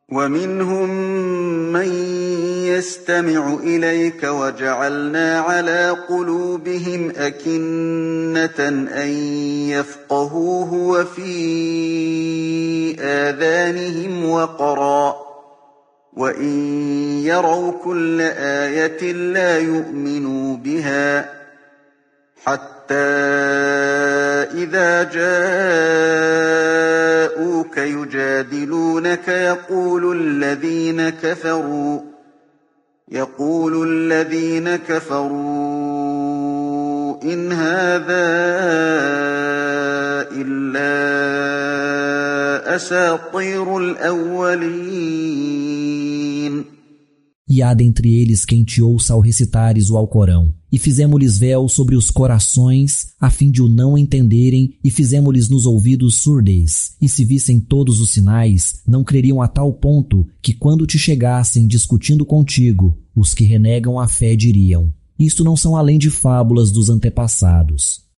وَمِنْهُم مَّن يَسْتَمِعُ إِلَيْكَ وَجَعَلْنَا عَلَىٰ قُلُوبِهِمْ أَكِنَّةً أَن يَفْقَهُوهُ وَفِي آذَانِهِمْ وَقْرًا ۚ وَإِن يَرَوْا كُلَّ آيَةٍ لَّا يُؤْمِنُوا بِهَا ۚ حَتَّىٰ إِذَا جَاءُوكَ يُجَادِلُونَكَ يَقُولُ الَّذِينَ كَفَرُوا إِنْ هَٰذَا إِلَّا أَسَاطِيرُ الْأَوَّلِينَ. E há dentre eles quem te ouça ao recitares o Alcorão. E fizemo-lhes véu sobre os corações, a fim de o não entenderem, e fizemo-lhes nos ouvidos surdez. E se vissem todos os sinais, não creriam a tal ponto que quando te chegassem discutindo contigo, os que renegam a fé diriam: isto não são além de fábulas dos antepassados.